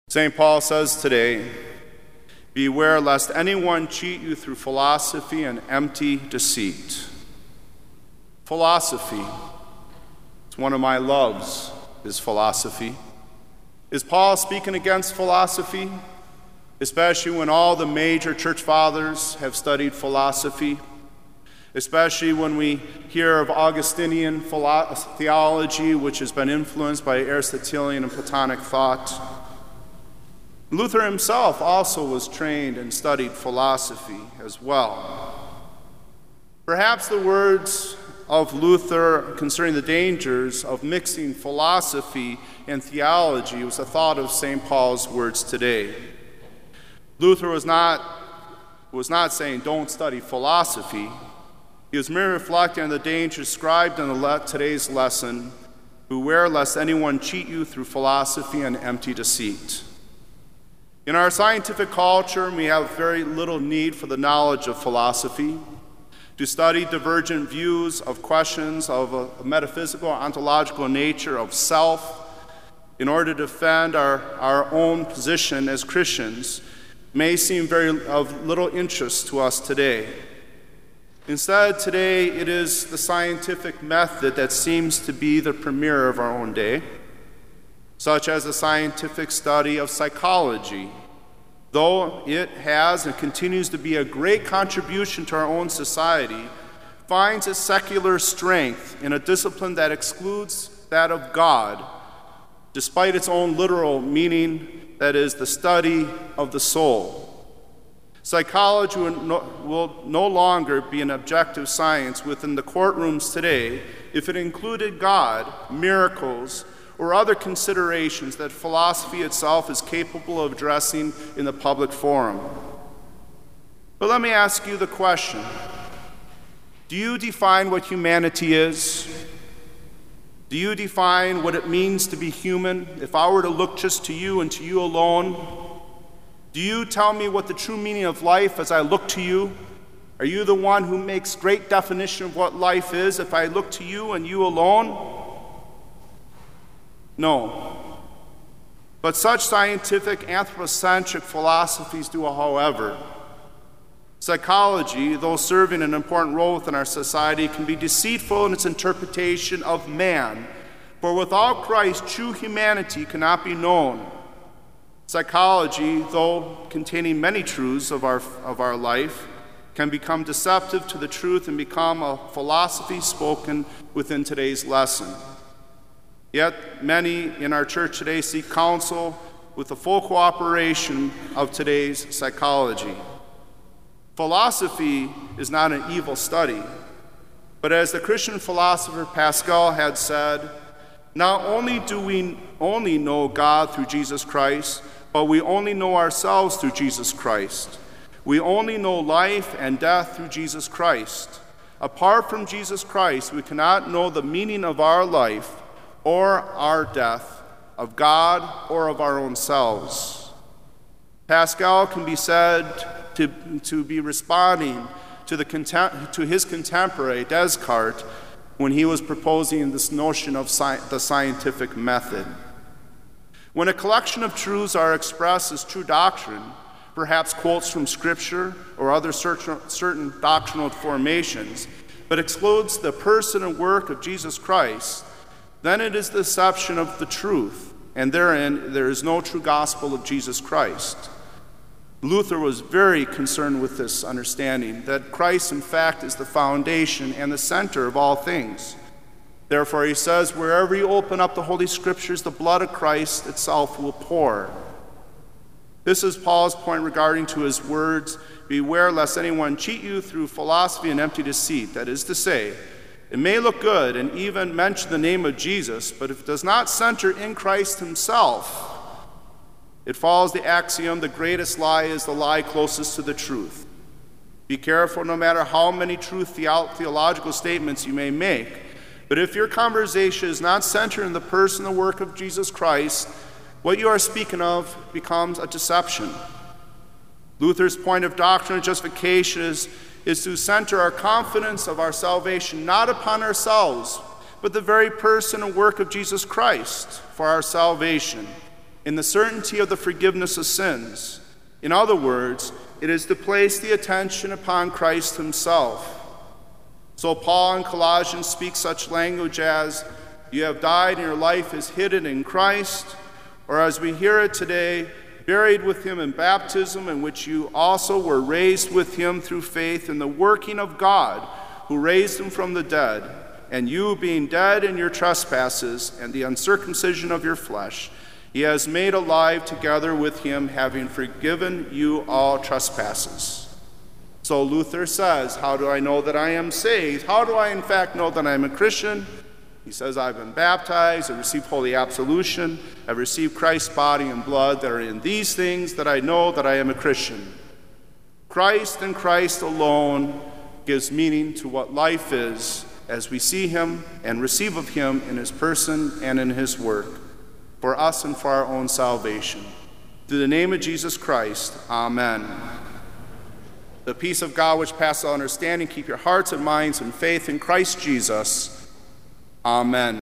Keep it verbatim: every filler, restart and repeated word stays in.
Saint Paul says today, "Beware lest anyone cheat you through philosophy and empty deceit." Philosophy. It's one of my loves, is philosophy. Is Paul speaking against philosophy? Especially when all the major church fathers have studied philosophy? Especially when we hear of Augustinian philo- theology, which has been influenced by Aristotelian and Platonic thought? Luther himself also was trained and studied philosophy as well. Perhaps the words of Luther concerning the dangers of mixing philosophy and theology was a thought of Saint Paul's words today. Luther was not, was not saying don't study philosophy. He was merely reflecting on the dangers described in the le- today's lesson, "Beware lest anyone cheat you through philosophy and empty deceit." In our scientific culture, we have very little need for the knowledge of philosophy. To study divergent views of questions of a metaphysical, ontological nature of self in order to defend our, our own position as Christians may seem very of little interest to us today. Instead, today it is the scientific method that seems to be the premier of our own day, such as the scientific study of psychology. Though it has and continues to be a great contribution to our own society, finds its secular strength in a discipline that excludes that of God, despite its own literal meaning, that is, the study of the soul. Psychology will no, will no longer be an objective science within the courtrooms today if it included God, miracles, or other considerations that philosophy itself is capable of addressing in the public forum. But let me ask you the question: do you define what humanity is? Do you define what it means to be human? If I were to look just to you and to you alone, do you tell me what the true meaning of life as I look to you? Are you the one who makes great definition of what life is if I look to you and you alone? No. But such scientific anthropocentric philosophies do, however. Psychology, though serving an important role within our society, can be deceitful in its interpretation of man, for without Christ, true humanity cannot be known. Psychology, though containing many truths of our, of our life, can become deceptive to the truth and become a philosophy spoken within today's lesson. Yet many in our church today seek counsel with the full cooperation of today's psychology. Philosophy is not an evil study, but as the Christian philosopher Pascal had said, not only do we only know God through Jesus Christ, but we only know ourselves through Jesus Christ. We only know life and death through Jesus Christ. Apart from Jesus Christ, we cannot know the meaning of our life or our death, of God or of our own selves. Pascal can be said to, to be responding to, the contem- to his contemporary Descartes when he was proposing this notion of sci- the scientific method. When a collection of truths are expressed as true doctrine, perhaps quotes from Scripture or other certain, certain doctrinal formations, but excludes the person and work of Jesus Christ, then it is the deception of the truth, and therein there is no true gospel of Jesus Christ. Luther was very concerned with this understanding, that Christ, in fact, is the foundation and the center of all things. Therefore, he says, wherever you open up the Holy Scriptures, the blood of Christ itself will pour. This is Paul's point regarding to his words, "Beware lest anyone cheat you through philosophy and empty deceit." That is to say, it may look good and even mention the name of Jesus, but if it does not center in Christ himself, it follows the axiom, the greatest lie is the lie closest to the truth. Be careful no matter how many true theo- theological statements you may make, but if your conversation is not centered in the person and work of Jesus Christ, what you are speaking of becomes a deception. Luther's point of doctrine and justification is is to center our confidence of our salvation not upon ourselves, but the very person and work of Jesus Christ for our salvation. in the certainty of the forgiveness of sins. In other words, it is to place the attention upon Christ himself. So Paul in Colossians speaks such language as, you have died and your life is hidden in Christ, or as we hear it today, buried with him in baptism, in which you also were raised with him through faith in the working of God, who raised him from the dead, and you being dead in your trespasses and the uncircumcision of your flesh, he has made alive together with him, having forgiven you all trespasses. So Luther says, how do I know that I am saved? How do I in fact know that I am a Christian? He says, I've been baptized, I've received holy absolution, I've received Christ's body and blood that are in these things that I know that I am a Christian. Christ and Christ alone gives meaning to what life is as we see him and receive of him in his person and in his work, for us and for our own salvation. Through the name of Jesus Christ, amen. The peace of God which passes all understanding, keep your hearts and minds in faith in Christ Jesus. Amen.